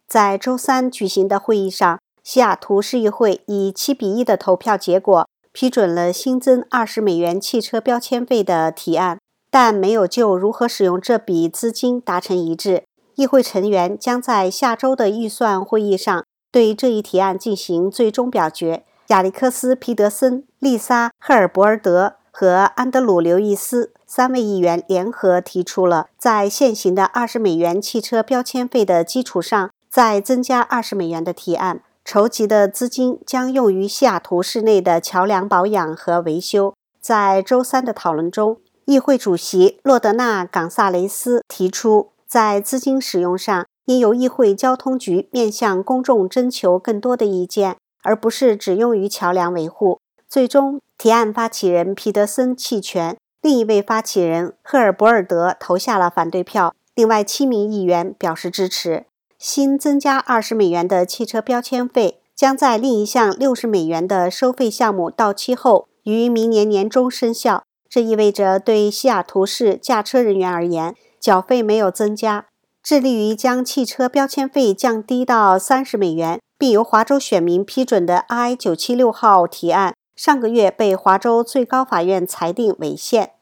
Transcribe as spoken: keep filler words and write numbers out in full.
在周三举行的会议上，西雅图市议会以七比一的投票结果批准了新增二十美元汽车标签费的提案，但没有就如何使用这笔资金达成一致。议会成员将在下周的预算会议上对这一提案进行最终表决。亚历克斯·皮德森、丽莎·赫尔伯尔德和安德鲁·刘易斯三位议员联合提出了在现行的二十美元汽车标签费的基础上再增加二十美元的提案。筹集的资金将用于西雅图市内的桥梁保养和维修。在周三的讨论中，议会主席洛德纳·冈萨雷斯提出，在资金使用上应由议会交通局面向公众征求更多的意见，而不是只用于桥梁维护。最终，提案发起人皮德森弃权，另一位发起人赫尔伯尔德投下了反对票，另外七名议员表示支持。新增加二十美元的汽车标签费将在另一项六十美元的收费项目到期后于明年年中生效。这意味着对西雅图市驾车人员而言，缴费没有增加。致力于将汽车标签费降低到三十美元，并由华州选民批准的 I 九七六号提案，上个月被华州最高法院裁定违宪。